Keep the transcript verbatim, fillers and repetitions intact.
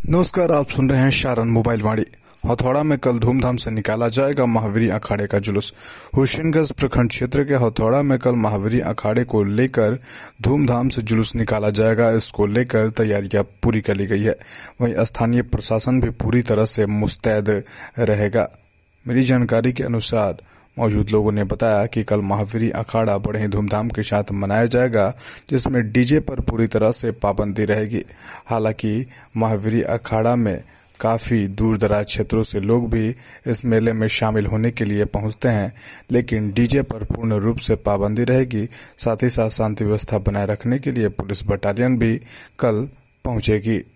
नमस्कार, आप सुन रहे हैं शारन मोबाइल वाणी। हथौड़ा में कल धूमधाम से निकाला जाएगा महावीरी अखाड़े का जुलूस। हुसैनगंज प्रखंड क्षेत्र के हथौड़ा में कल महावीरी अखाड़े को लेकर धूमधाम से जुलूस निकाला जाएगा। इसको लेकर तैयारियां पूरी कर ली गई है। वहीं स्थानीय प्रशासन भी पूरी तरह से मुस्तैद रहेगा। मेरी जानकारी के अनुसार मौजूद लोगों ने बताया कि कल महावीरी अखाड़ा बड़े ही धूमधाम के साथ मनाया जाएगा, जिसमें डीजे पर पूरी तरह से पाबंदी रहेगी। हालांकि महावीरी अखाड़ा में काफी दूर दराज क्षेत्रों से लोग भी इस मेले में शामिल होने के लिए पहुंचते हैं, लेकिन डीजे पर पूर्ण रूप से पाबंदी रहेगी। साथ ही साथ शांति व्यवस्था बनाए रखने के लिए पुलिस बटालियन भी कल पहुंचेगी।